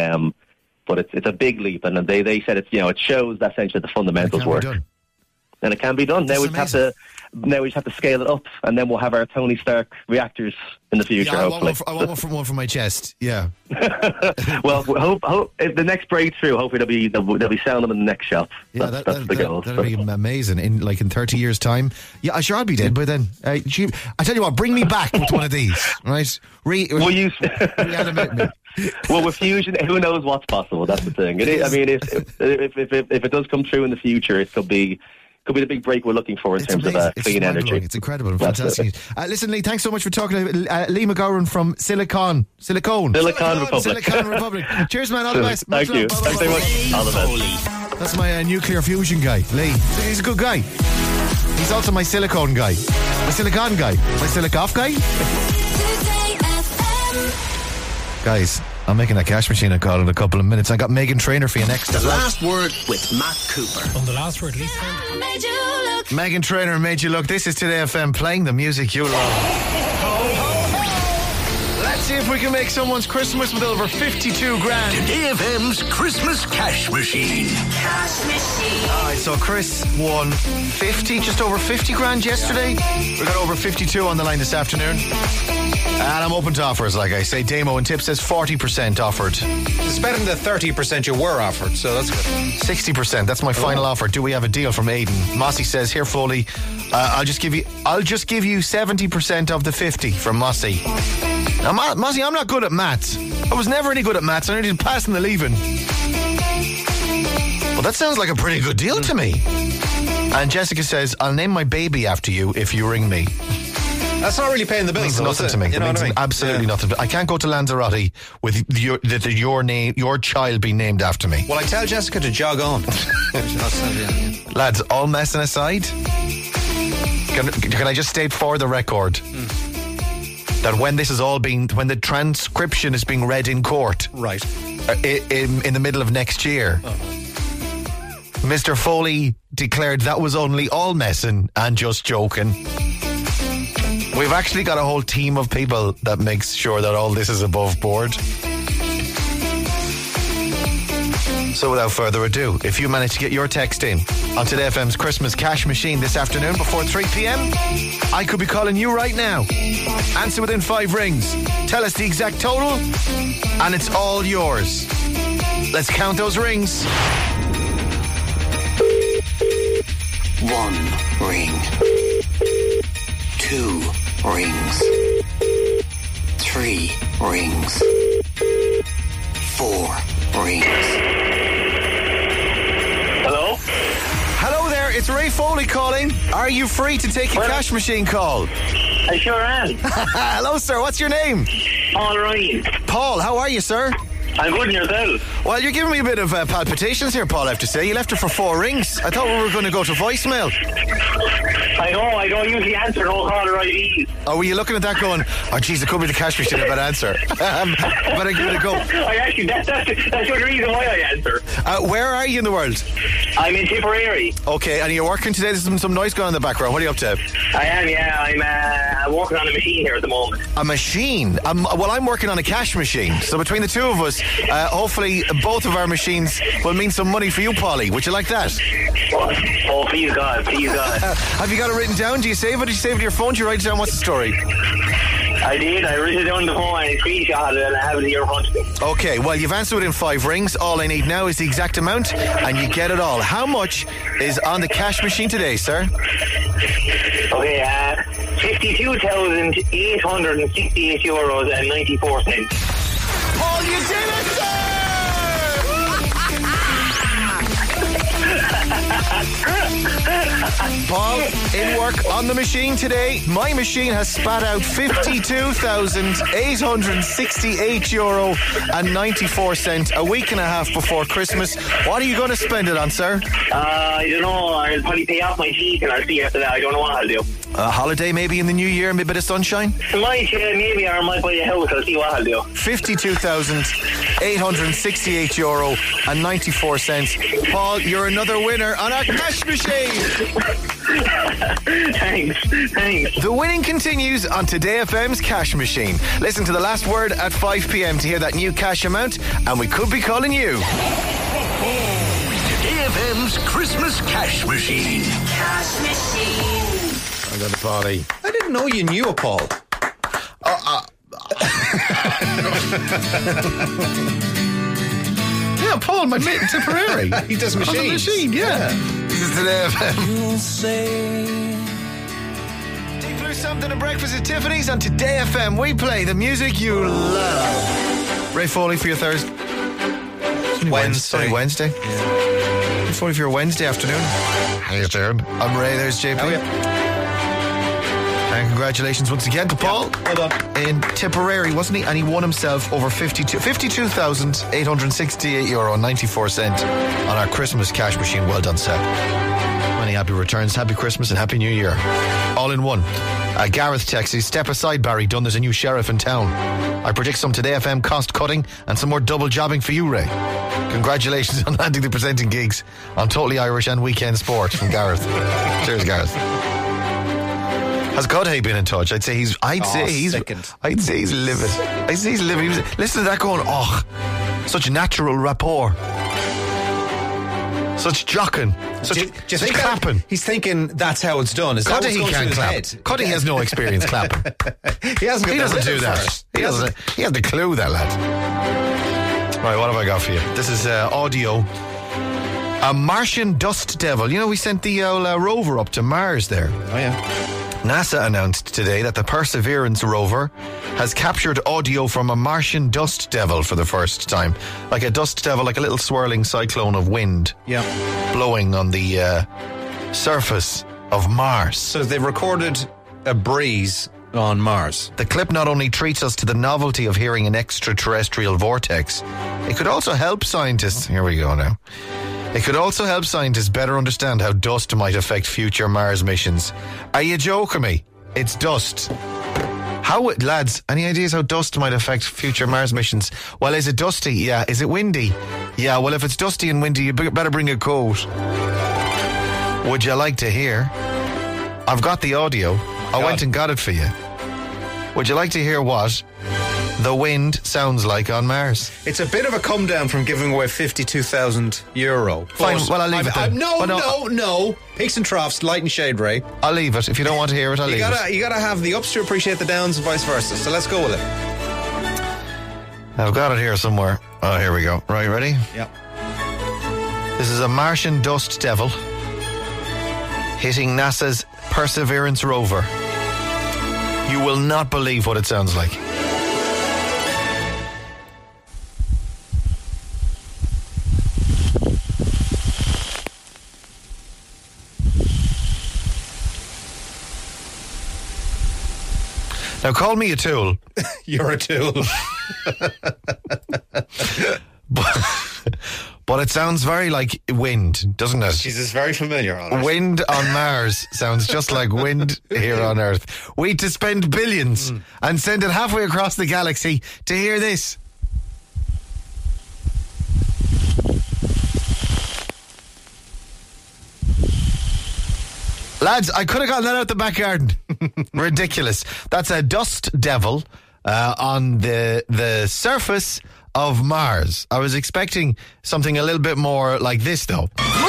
a big leap, and they said it shows that essentially the fundamentals work. And it can be done. Now we just have to scale it up, and then we'll have our Tony Stark reactors in the future. Yeah, hopefully, I want one from my chest. Yeah. Well, hope if the next breakthrough, hopefully they'll be selling them in the next shop. Yeah, that's the goal. That'll be amazing. In 30 years' time. Yeah, sure, I'll be dead by then. I tell you what, bring me back with one of these, right? Reanimate me. Well, with fusion, who knows what's possible? That's the thing. If it does come true in the future, it could be the big break we're looking for in terms of clean energy. It's incredible and fantastic. Listen, Lee, thanks so much for talking to Lee McGowran from Silicon Republic. Cheers, man. All the best. Thank you. Thanks very much. All the best. That's my nuclear fusion guy, Lee. He's a good guy. He's also my silicone guy. My silicon guy. My silicoff guy. Guys, I'm making a cash machine call in a couple of minutes. I got Meghan Trainor for you next. The Last Word with Matt Cooper. On The Last Word, Lisa. Meghan Trainor made you look. This is Today FM, playing the music you love. Let's see if we can make someone's Christmas with over 52 grand. Today FM's Christmas Cash Machine. Alright, so Chris won just over 50 grand yesterday. We got over 52 on the line this afternoon. And I'm open to offers, like I say. Damo and Tip says 40% offered. It's better than the 30% you were offered, so that's good. 60%, that's my final offer. Do we have a deal from Aidan? Mossy says, here, Foley, I'll just give you 70% of the 50 from Mossy. Now, Mossy, I'm not good at maths. I was never any good at maths. I only did passing the leaving. Well, that sounds like a pretty good deal to me. And Jessica says, I'll name my baby after you if you ring me. That's not really paying the bills. It means nothing to me. It means absolutely nothing. I can't go to Lanzarote with your child being named after me. Well, I tell Jessica to jog on. Lads, all messing aside, can I just state for the record that when the transcription is being read in court, right, in the middle of next year, Mr. Foley declared that was only all messing and just joking. We've actually got a whole team of people that makes sure that all this is above board. So without further ado, if you manage to get your text in on Today FM's Christmas Cash Machine this afternoon before 3 p.m, I could be calling you right now. Answer within 5 rings. Tell us the exact total, and it's all yours. Let's count those rings. 1 ring. 2 rings. 3 rings. 4 rings. Hello? Hello there, it's Ray Foley calling. Are you free to take a cash machine call? I sure am. Hello, sir. What's your name? Paul Ryan. Paul, how are you, sir? I'm good, and yourself? Well, you're giving me a bit of palpitations here, Paul, I have to say. You left it for 4 rings. I thought we were going to go to voicemail. I know, I don't usually answer no caller IDs. Oh, were you looking at that going, oh, geez, it could be the cash machine, I better answer. Better give it a go. I actually, that's the reason why I answer. Where are you in the world? I'm in Tipperary. Okay, and you're working today? There's some noise going on in the background. What are you up to? I am, yeah. I'm working on a machine here at the moment. A machine? Well, I'm working on a cash machine. So between the two of us, hopefully both of our machines will mean some money for you, Paulie. Would you like that? Oh, please God, please God. Have you got it written down? Do you save it? Do you save it to your phone? Do you write it down? What's the story? I did. I wrote it down on the phone and I screenshot it and I have it here in front of me. Okay, well, you've answered within 5 rings. All I need now is the exact amount and you get it all. How much is on the cash machine today, sir? Okay, €52,868.94. Paul, you did it, sir! Paul, in work on the machine today. My machine has spat out €52,868.94 a week and a half before Christmas. What are you going to spend it on, sir? I don't know. I'll probably pay off my teeth and I'll see after that. I don't know what I'll do. A holiday maybe in the new year, maybe a bit of sunshine? Maybe, or I might buy a house. I'll see what I'll do. €52,868.94. Paul, you're another winner on our cash machine. Thanks. The winning continues on Today FM's cash machine. Listen to the last word at 5 p.m. to hear that new cash amount, and we could be calling you. Today FM's Christmas cash machine. Cash machine. I got the party. I didn't know you knew a Paul. Yeah, Paul, my mate in Tipperary. He does machines. On the machine, yeah. This is Today FM. You'll say Deep Blue Something and Breakfast at Tiffany's on Today FM. We play the music you love. Ray Foley for your Thursday. Wednesday. Wednesday. Yeah. Ray Foley for your Wednesday afternoon. How you doing? I'm Ray, there's JP. How are you? And congratulations once again to Paul. Well done. In Tipperary, wasn't he? And he won himself over €52,868.94 on our Christmas cash machine. Well done, Seb. Many happy returns, happy Christmas and happy New Year. All in one. Gareth texts, step aside, Barry Dunn, there's a new sheriff in town. I predict some Today FM cost cutting and some more double jobbing for you, Ray. Congratulations on landing the presenting gigs on Totally Irish and Weekend Sport from Gareth. Cheers, Gareth. Has Godhay been in touch? I'd say he's livid. I'd say he's livid. He was, listen to that going, such natural rapport. Such jocking. Such clapping. He's thinking that's how it's done. Is that what's going through his head? Cuddy has no experience clapping. He doesn't do that. He has the clue, that lad. Right, what have I got for you? This is audio. A Martian dust devil. You know, we sent the rover up to Mars there. Oh, yeah. NASA announced today that the Perseverance rover has captured audio from a Martian dust devil for the first time. Like a dust devil, like a little swirling cyclone of wind. Yeah. Blowing on the surface of Mars. So they've recorded a breeze on Mars. The clip not only treats us to the novelty of hearing an extraterrestrial vortex, it could also help scientists... Here we go now. It could also help scientists better understand how dust might affect future Mars missions. Are you joking me? It's dust. Lads, any ideas how dust might affect future Mars missions? Well, is it dusty? Yeah. Is it windy? Yeah, well, if it's dusty and windy, you better bring a coat. Would you like to hear? I've got the audio. I went and got it for you. Would you like to hear what the wind sounds like on Mars? It's a bit of a come down from giving away €52,000. Fine, well, I'll leave it then. No. Peaks and troughs, light and shade, Ray. I'll leave it. If you don't want to hear it, I'll leave it. You gotta have the ups to appreciate the downs and vice versa. So let's go with it. I've got it here somewhere. Oh, here we go. Right, ready? Yep. This is a Martian dust devil hitting NASA's Perseverance rover. You will not believe what it sounds like. Now, call me a tool. You're a tool. But it sounds very like wind, doesn't it? Jesus, very familiar. All right. Wind on Mars sounds just like wind here on Earth. We to spend billions and send it halfway across the galaxy to hear this. Lads, I could have gotten that out the back garden. Ridiculous. That's a dust devil on the surface of Mars. I was expecting something a little bit more like this, though.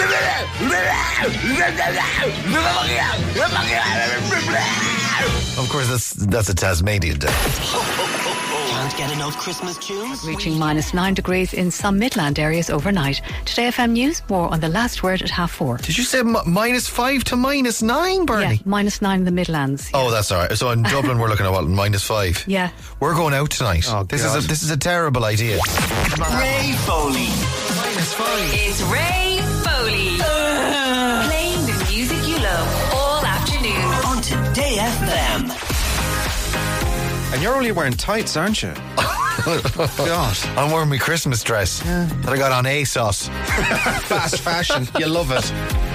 Of course, that's a Tasmanian devil. Can't get enough Christmas tunes? Reaching -9 degrees in some Midland areas overnight. Today FM News, more on the last word at 4:30. Did you say -5 to -9, Bernie? Yeah, -9 in the Midlands. Oh, that's all right. So in Dublin, we're looking at what, -5? Yeah. We're going out tonight. Oh, this is a terrible idea. Ray Foley. -5. It's Ray Foley. Playing the music you love all afternoon. On Today FM. And you're only wearing tights, aren't you? God. I'm wearing my Christmas dress that I got on ASOS. Fast fashion. You love it.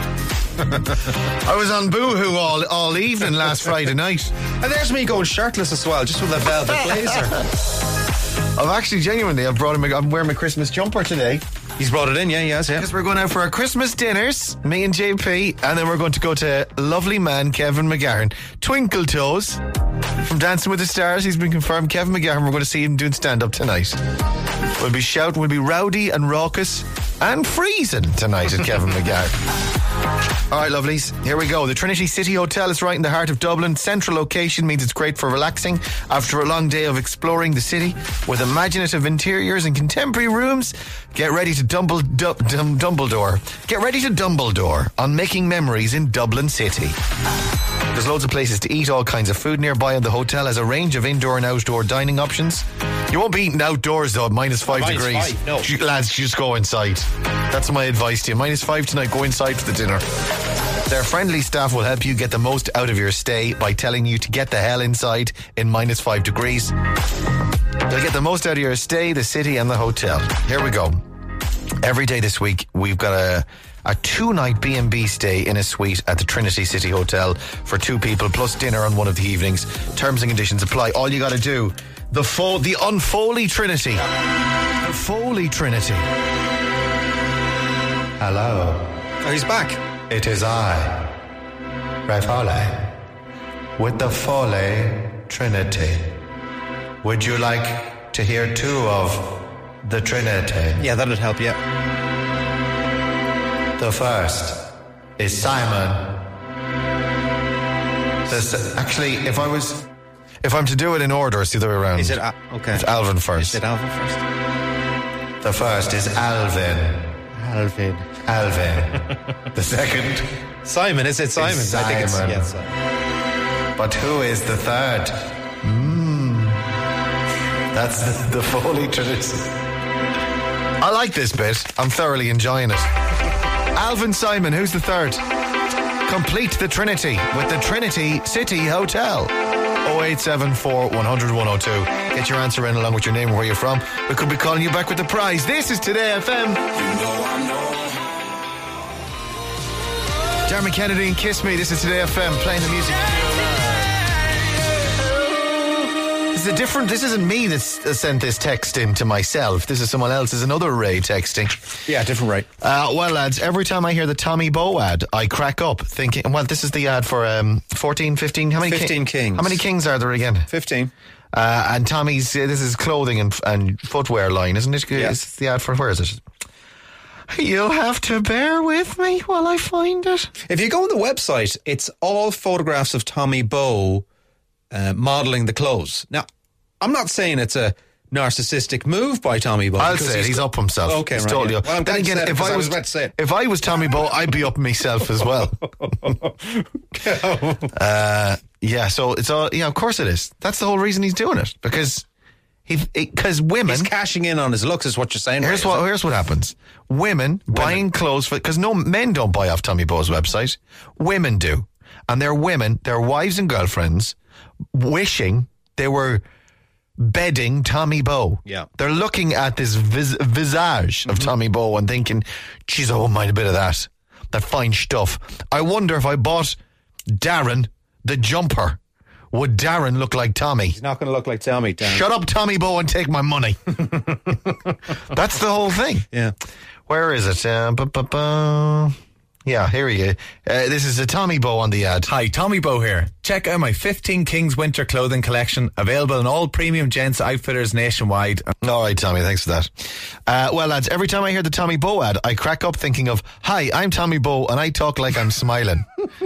I was on Boohoo all evening last Friday night. And there's me going shirtless as well, just with a velvet blazer. I've actually genuinely, I'm wearing my Christmas jumper today. He's brought it in, yeah, he has, yeah. Because we're going out for our Christmas dinners, me and JP, and then we're going to go to lovely man Kevin McGahern, Twinkle Toes, from Dancing with the Stars. He's been confirmed. Kevin McGahern, we're going to see him doing stand-up tonight. We'll be shouting, we'll be rowdy and raucous and freezing tonight at Kevin McGahern. All right, lovelies, here we go. The Trinity City Hotel is right in the heart of Dublin. Central location means it's great for relaxing after a long day of exploring the city with imaginative interiors and contemporary rooms. Get ready to Dumbledore. Get ready to Dumbledore on making memories in Dublin City. There's loads of places to eat, all kinds of food nearby, and the hotel has a range of indoor and outdoor dining options. You won't be eating outdoors though at -5 degrees. No. Lads, just go inside. That's my advice to you. -5 tonight, go inside for the dinner. Their friendly staff will help you get the most out of your stay by telling you to get the hell inside in -5 degrees. They'll get the most out of your stay, the city and the hotel. Here we go. Every day this week, we've got a 2-night B&B stay in a suite at the Trinity City Hotel for 2 people, plus dinner on one of the evenings. Terms and conditions apply. All you got to do, the Unfoley Trinity. The Foley Trinity. Hello. Oh, he's back. It is I, Ray Foley, with the Foley Trinity. Would you like to hear 2 of the Trinity? Yeah, that'd help, yeah. The first is Simon. Actually, if I'm to do it in order, it's the other way around. Is it okay? It's Alvin first. Is it Alvin first? The first is Alvin. Alvin. The second, Simon. Is it Simon? Simon. I think it's Simon. But who is the third? That's the Foley Trinity. I like this bit. I'm thoroughly enjoying it. Alvin, Simon, who's the third? Complete the Trinity with the Trinity City Hotel. 0874 100 102. Get your answer in along with your name and where you're from. We could be calling you back with the prize. This is Today FM. Dermot Kennedy and Kiss Me. This is Today FM, playing the music. This isn't me that sent this text in to myself. This is someone else. This is another Ray texting. Yeah, different Ray. Well, lads, every time I hear the Tommy Bow ad, I crack up thinking, well, this is the ad for 14, 15, how many 15 kings. How many kings are there again? 15. And Tommy's, this is clothing and footwear line, isn't it? Yeah. It's the ad for, where is it? You'll have to bear with me while I find it. If you go on the website, it's all photographs of Tommy Bow modelling the clothes. Now, I'm not saying it's a narcissistic move by Tommy Bow. I'll say it. He's up himself. Okay, he's right. totally Yeah. up. Well, I'm then again, if I was Tommy Bow, I'd be up myself as well. Yeah, so it's all. Yeah, of course it is. That's the whole reason he's doing it, because women. He's cashing in on his looks, is what you're saying. Here's what happens. Women buying clothes because no men don't buy off Tommy Bow's website. Women do, and they're women, their wives and girlfriends, wishing they were bedding Tommy Bow. Yeah. They're looking at this visage of Tommy Bow and thinking, geez, I won't mind a bit of that fine stuff. I wonder if I bought Darren the jumper, would Darren look like Tommy? He's not going to look like Tommy, Darren. Shut up, Tommy Bow, and take my money. That's the whole thing. Yeah. Where is it? Yeah, here he is. This is a Tommy Bow on the ad. Hi, Tommy Bow here. Check out my 15 Kings winter clothing collection, available in all premium gents outfitters nationwide. All right, Tommy, thanks for that. Well, lads, every time I hear the Tommy Bow ad, I crack up thinking of, hi, I'm Tommy Bow, and I talk like I'm smiling.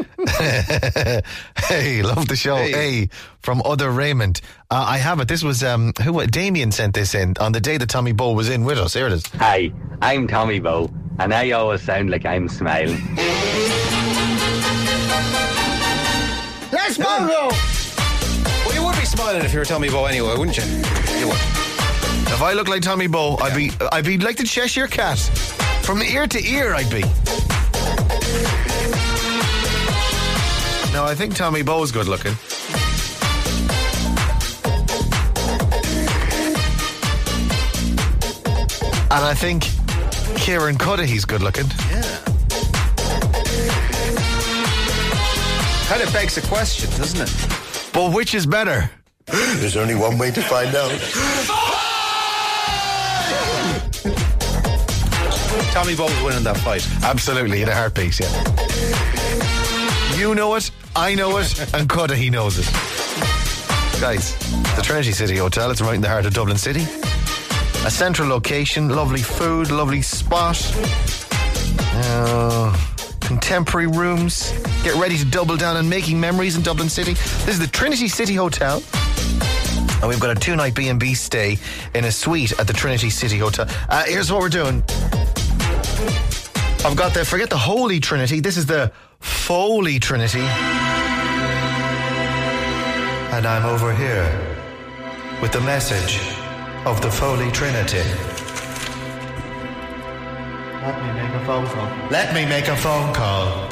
Hey, love the show. Hey, from Other Raymond. I have it. This was, Damien sent this in on the day that Tommy Bow was in with us. Here it is. Hi, I'm Tommy Bow, and I always sound like I'm smiling. Let's go! Well, you would be smiling if you were Tommy Bow anyway, wouldn't you? You would. If I look like Tommy Bow, I'd be like the Cheshire Cat. From ear to ear, I'd be. No, I think Tommy Bow's good looking. And I think Kieran Cuddihy's good looking. Yeah. Kind of begs a question, doesn't it? But which is better? There's only one way to find out. Tommy Bow was winning that fight. Absolutely, in a heartbeat, yeah. You know it, I know it, and Cuddihy knows it. Guys, the Trinity City Hotel, it's right in the heart of Dublin City. A central location, lovely food, lovely spot. Contemporary rooms. Get ready to double down on making memories in Dublin City. This is the Trinity City Hotel. And we've got a 2-night B&B stay in a suite at the Trinity City Hotel. Here's what we're doing. I've got forget the Holy Trinity. This is the Foley Trinity. And I'm over here with the message of the Foley Trinity. Let me make a phone call. Let me make a phone call.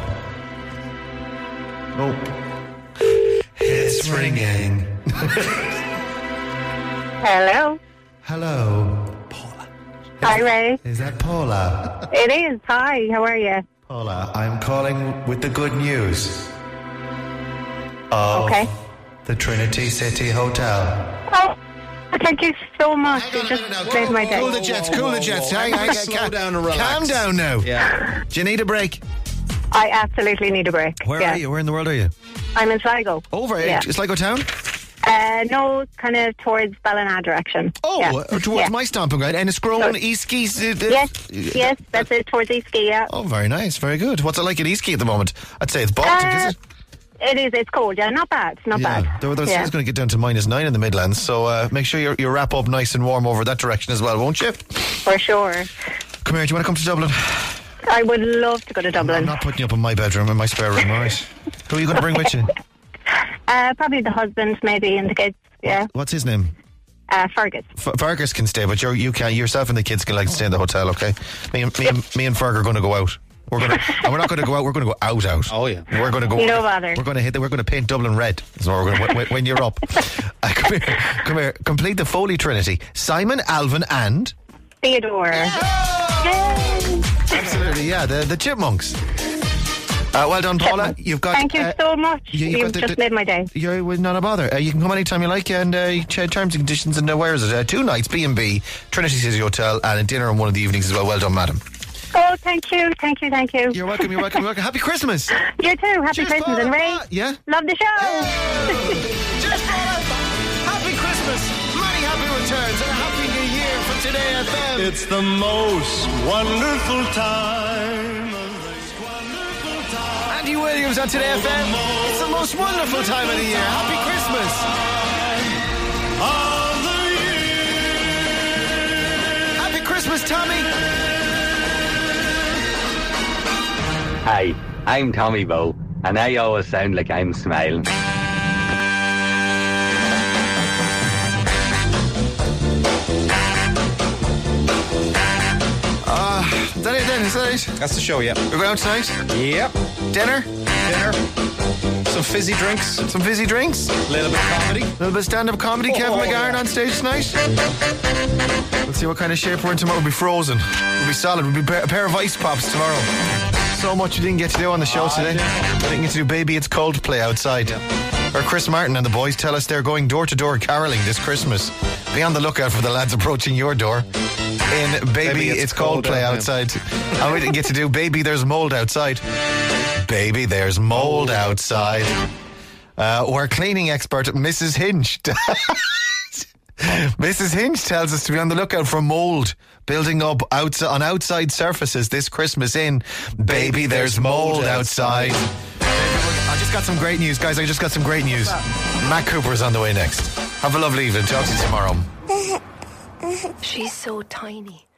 Oh. It's ringing. Hello. Hello. Hi, Ray. Is that Paula? It is. Hi, how are you? Paula, I'm calling with the good news of the Trinity City Hotel. Oh, thank you so much. You just made my day. Cool the jets. Slow down and relax. Calm down now. Yeah. Do you need a break? I absolutely need a break. Where are you? Where in the world are you? I'm in Sligo. Over Sligo town? No, kind of towards Ballina direction. Oh, towards my stomping ground. Enniscrone, Eastquay. Yes, that's it, towards Eastquay, yeah. Oh, very nice, very good. What's it like at Eastquay at the moment? I'd say it's Baltic, is it? It is, it's cold, yeah, not bad, not bad. It's going to get down to -9 in the Midlands, so make sure you wrap up nice and warm over that direction as well, won't you? For sure. Come here, do you want to come to Dublin? I would love to go to Dublin. I'm not putting you up in my bedroom, in my spare room, all right? Who are you going to bring with you? Probably the husband, maybe, and the kids, yeah. What's his name? Fergus. Fergus can stay, but you can't. Yourself and the kids can stay in the hotel, okay? Me and Ferg are going to go out. We're not going to go out. We're going to go out. Oh yeah. We're going to go. No bother. We're going to paint Dublin red. So we're going to when you're up. Come here. Complete the Foley Trinity. Simon, Alvin, and Theodore. Yay! Absolutely, yeah. The Chipmunks. Well done, Paula. You've got. Thank you so much. You've just made my day. You're not a bother. You can come anytime you like, and terms and conditions. And where is it? 2 nights B&B, Trinity City Hotel, and a dinner on one of the evenings as well. Well done, madam. Oh, thank you. You're welcome. Happy Christmas. You too. Happy Christmas, Paula. and Ray. Yeah. Love the show. Cheers, Paula. Happy Christmas. Many happy returns, and a happy New Year from Today FM. It's the most wonderful time. Andy Williams on Today FM. It's the most wonderful time of the year. Happy Christmas. Happy Christmas, Tommy. Hi, I'm Tommy Bow, and I always sound like I'm smiling. Is that it then? Is that it? That's the show, yeah. We're going out tonight? Yep. Dinner? Some fizzy drinks. Some fizzy drinks. A little bit of comedy. A little bit of stand-up comedy. Kevin McGarn on stage tonight. Let's see what kind of shape we're in tomorrow. We'll be frozen. We'll be solid. We'll be a pair of ice pops tomorrow. So much you didn't get to do on the show today. I didn't get to do Baby It's Cold play outside. Or Chris Martin and the boys tell us they're going door-to-door caroling this Christmas. Be on the lookout for the lads approaching your door in Baby It's Cold play outside. And we didn't get to do Baby There's Mold Outside. Baby There's Mold Outside. Our cleaning expert, Mrs. Hinch. Mrs. Hinch tells us to be on the lookout for mold building up on outside surfaces this Christmas in Baby There's Mold Outside. I just got some great news, guys. I just got some great news. Matt Cooper's on the way next. Have a lovely evening. Talk to you tomorrow. She's so tiny.